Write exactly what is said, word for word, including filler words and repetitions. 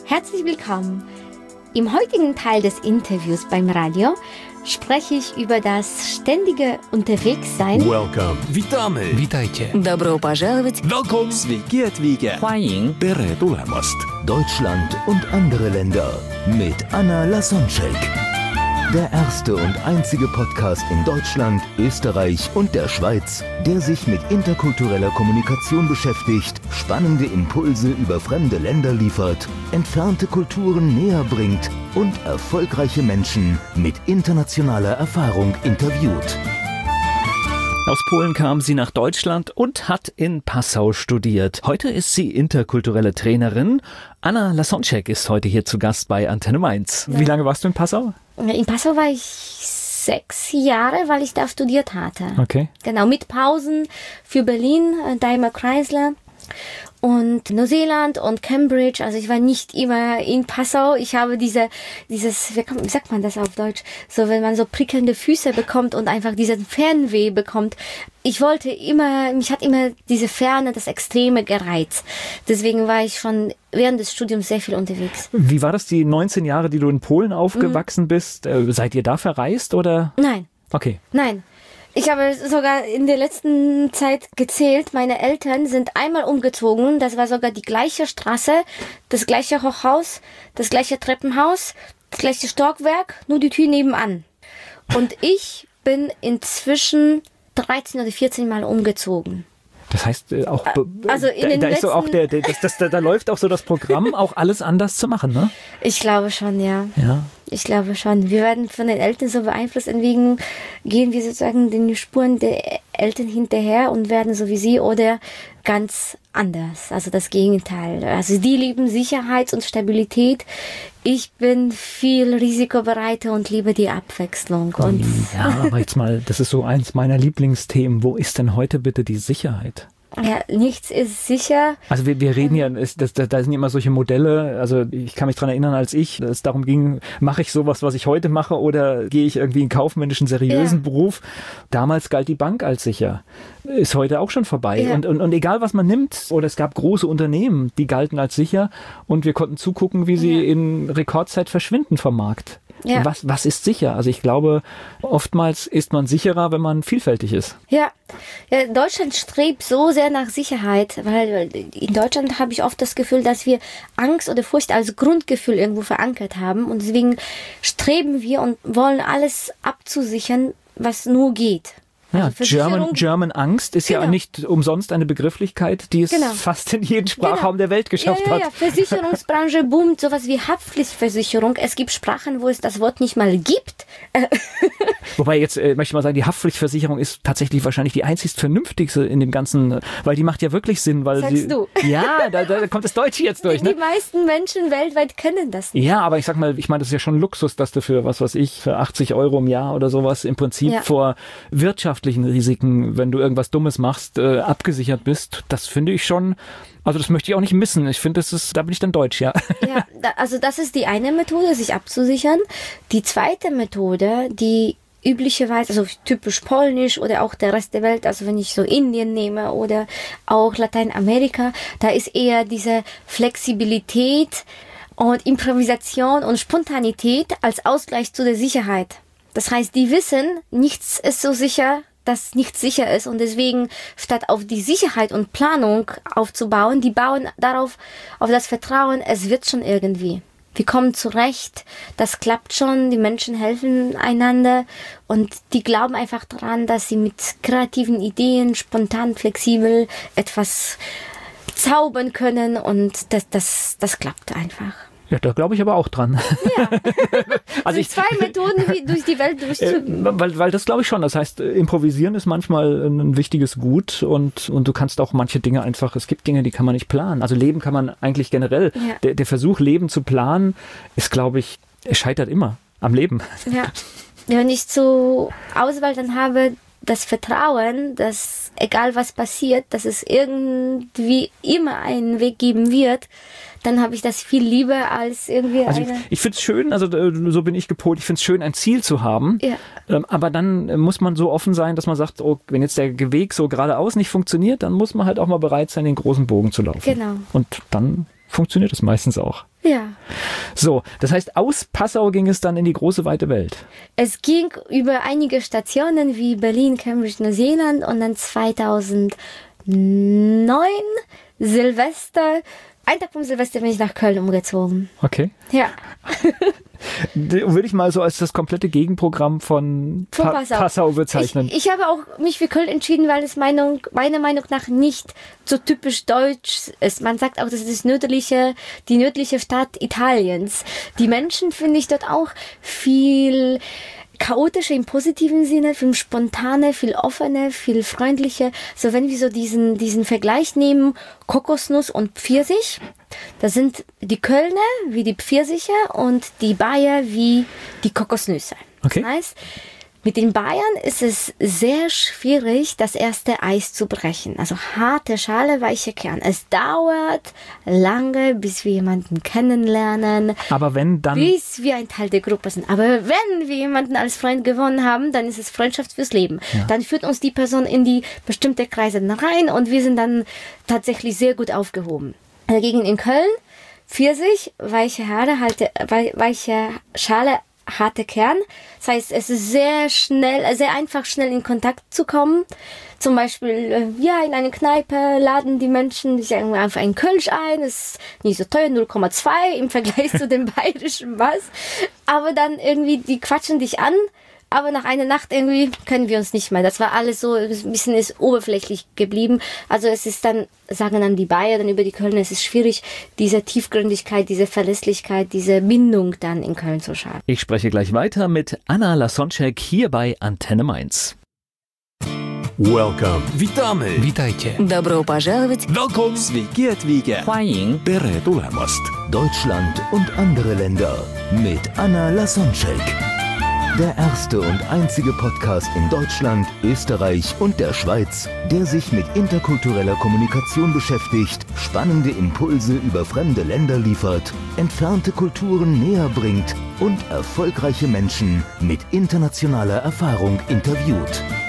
Herzlich willkommen. Im heutigen Teil des Interviews beim Radio spreche ich über das ständige Unterwegssein. Welcome. Witamy. Witajcie. Добро пожаловать. Welcome. Sveiki atvykę. 欢迎 Tere tulemast. Deutschland und andere Länder mit Anna Lasonczek. Der erste und einzige Podcast in Deutschland, Österreich und der Schweiz, der sich mit interkultureller Kommunikation beschäftigt, spannende Impulse über fremde Länder liefert, entfernte Kulturen näher bringt und erfolgreiche Menschen mit internationaler Erfahrung interviewt. Aus Polen kam sie nach Deutschland und hat in Passau studiert. Heute ist sie interkulturelle Trainerin. Anna Lasonczek ist heute hier zu Gast bei Antenne Mainz. Wie lange warst du in Passau? In Passau war ich sechs Jahre, weil ich da studiert hatte. Okay. Genau, mit Pausen für Berlin, Daimler Chrysler und Neuseeland und Cambridge. Also ich war nicht immer in Passau. Ich habe diese, dieses, wie sagt man das auf Deutsch? So, wenn man so prickelnde Füße bekommt und einfach diesen Fernweh bekommt. Ich wollte immer, mich hat immer diese Ferne, das Extreme gereizt. Deswegen war ich schon während des Studiums sehr viel unterwegs. Wie war das, die neunzehn Jahre, die du in Polen aufgewachsen mhm. bist? Äh, seid ihr da verreist oder? Nein. Okay. Nein. Ich habe sogar in der letzten Zeit gezählt, meine Eltern sind einmal umgezogen, das war sogar die gleiche Straße, das gleiche Hochhaus, das gleiche Treppenhaus, das gleiche Stockwerk, nur die Tür nebenan. Und ich bin inzwischen dreizehn oder vierzehn Mal umgezogen. Das heißt äh, auch, also in da, den da ist so letzten auch der, der das, das, da, da läuft auch so das Programm, auch alles anders zu machen, ne? Ich glaube schon, ja. Ja. Ich glaube schon. Wir werden von den Eltern so beeinflusst, deswegen gehen wir sozusagen den Spuren der Eltern hinterher und werden so wie sie oder ganz anders. Also das Gegenteil. Also die lieben Sicherheit und Stabilität. Ich bin viel risikobereiter und liebe die Abwechslung. Und ja, aber jetzt mal, das ist so eins meiner Lieblingsthemen. Wo ist denn heute bitte die Sicherheit? Ja, nichts ist sicher. Also wir, wir reden ja, ist, das, da sind immer solche Modelle, also ich kann mich dran erinnern, als ich, es darum ging, mache ich sowas, was ich heute mache oder gehe ich irgendwie in kaufmännischen, seriösen ja. Beruf. Damals galt die Bank als sicher. Ist heute auch schon vorbei. Ja. Und, und, und egal, was man nimmt, oder es gab große Unternehmen, die galten als sicher und wir konnten zugucken, wie sie ja. in Rekordzeit verschwinden vom Markt. Ja. Was, was ist sicher? Also ich glaube, oftmals ist man sicherer, wenn man vielfältig ist. Ja. ja, Deutschland strebt so sehr nach Sicherheit, weil in Deutschland habe ich oft das Gefühl, dass wir Angst oder Furcht als Grundgefühl irgendwo verankert haben und deswegen streben wir und wollen alles abzusichern, was nur geht. Ja, also German, German Angst ist genau. ja nicht umsonst eine Begrifflichkeit, die es genau. fast in jeden Sprachraum genau. der Welt geschafft ja, ja, ja. hat. Versicherungsbranche boomt, sowas wie Haftpflichtversicherung. Es gibt Sprachen, wo es das Wort nicht mal gibt. Wobei jetzt äh, möchte ich mal sagen, die Haftpflichtversicherung ist tatsächlich wahrscheinlich die einzigst vernünftigste in dem Ganzen, weil die macht ja wirklich Sinn. Weil Sagst die, du? Ja, da, da kommt das Deutsche jetzt durch. Ne? Die meisten Menschen weltweit kennen das nicht. Ja, aber ich sag mal, ich meine, das ist ja schon Luxus, dass du für, was weiß ich, für achtzig Euro im Jahr oder sowas im Prinzip ja. vor wirtschaftlichen Risiken, wenn du irgendwas Dummes machst, äh, abgesichert bist. Das finde ich schon, also das möchte ich auch nicht missen. Ich finde, das ist, da bin ich dann deutsch, ja. Ja, da, also das ist die eine Methode, sich abzusichern. Die zweite Methode, die üblicherweise, also typisch polnisch oder auch der Rest der Welt, also wenn ich so Indien nehme oder auch Lateinamerika, da ist eher diese Flexibilität und Improvisation und Spontanität als Ausgleich zu der Sicherheit. Das heißt, die wissen, nichts ist so sicher, dass nichts sicher ist und deswegen statt auf die Sicherheit und Planung aufzubauen, die bauen darauf, auf das Vertrauen, es wird schon irgendwie. Wir kommen zurecht, das klappt schon, die Menschen helfen einander und die glauben einfach daran, dass sie mit kreativen Ideen, spontan, flexibel etwas zaubern können und das, das, das klappt einfach. Ja, da glaube ich aber auch dran. Ja. Also ich, zwei Methoden, wie durch die Welt durchzugehen. Äh, weil, weil das glaube ich schon. Das heißt, improvisieren ist manchmal ein wichtiges Gut und, und du kannst auch manche Dinge einfach, es gibt Dinge, die kann man nicht planen. Also Leben kann man eigentlich generell. Ja. Der, der Versuch, Leben zu planen, ist, glaube ich, es scheitert immer am Leben. Ja. Wenn ich zur Auswahl dann habe, das Vertrauen, dass egal was passiert, dass es irgendwie immer einen Weg geben wird, dann habe ich das viel lieber als irgendwie also eine... Ich, ich finde es schön, also so bin ich gepolt, ich finde es schön, ein Ziel zu haben, ja. ähm, aber dann muss man so offen sein, dass man sagt, oh, wenn jetzt der Weg so geradeaus nicht funktioniert, dann muss man halt auch mal bereit sein, den großen Bogen zu laufen. Genau. Und dann funktioniert es meistens auch. Ja. Ja. So, das heißt, aus Passau ging es dann in die große, weite Welt. Es ging über einige Stationen wie Berlin, Cambridge, Neuseeland und dann zweitausendneun Silvester. Ein Tag vom Silvester bin ich nach Köln umgezogen. Okay. Ja. Würde ich mal so als das komplette Gegenprogramm von, von pa- Passau. Passau bezeichnen. Ich, ich habe auch mich für Köln entschieden, weil es Meinung, meiner Meinung nach nicht so typisch deutsch ist. Man sagt auch, das ist das nördliche, die nördliche Stadt Italiens. Die Menschen finde ich dort auch viel chaotischer im positiven Sinne, viel spontaner, viel offener, viel freundlicher. So wenn wir so diesen, diesen Vergleich nehmen, Kokosnuss und Pfirsich, da sind die Kölner wie die Pfirsiche und die Bayer wie die Kokosnüsse. Okay. Das heißt, mit den Bayern ist es sehr schwierig, das erste Eis zu brechen. Also harte Schale, weiche Kern. Es dauert lange, bis wir jemanden kennenlernen. Aber wenn dann... Bis wir ein Teil der Gruppe sind. Aber wenn wir jemanden als Freund gewonnen haben, dann ist es Freundschaft fürs Leben. Ja. Dann führt uns die Person in die bestimmte Kreise rein und wir sind dann tatsächlich sehr gut aufgehoben. Dagegen in Köln, Pfirsich, weiche Haare, halte, weiche Schale, harte Kern. Das heißt, es ist sehr schnell, sehr einfach schnell in Kontakt zu kommen. Zum Beispiel, ja, in eine Kneipe laden die Menschen sich einfach einen Kölsch ein. Das ist nicht so teuer, null Komma zwei im Vergleich zu dem bayerischen was. Aber dann irgendwie, die quatschen dich an. Aber nach einer Nacht irgendwie können wir uns nicht mehr. Das war alles so ein bisschen ist oberflächlich geblieben. Also es ist dann, sagen dann die Bayer, dann über die Kölner, es ist schwierig, diese Tiefgründigkeit, diese Verlässlichkeit, diese Bindung dann in Köln zu schaffen. Ich spreche gleich weiter mit Anna Lasonczek hier bei Antenne Mainz. Welcome. Witamy. Witajcie. Добро пожаловать. Welcome. Sveiki atvykę. 欢迎 Tere tulemast. Deutschland und andere Länder mit Anna Lasonczek. Der erste und einzige Podcast in Deutschland, Österreich und der Schweiz, der sich mit interkultureller Kommunikation beschäftigt, spannende Impulse über fremde Länder liefert, entfernte Kulturen näher bringt und erfolgreiche Menschen mit internationaler Erfahrung interviewt.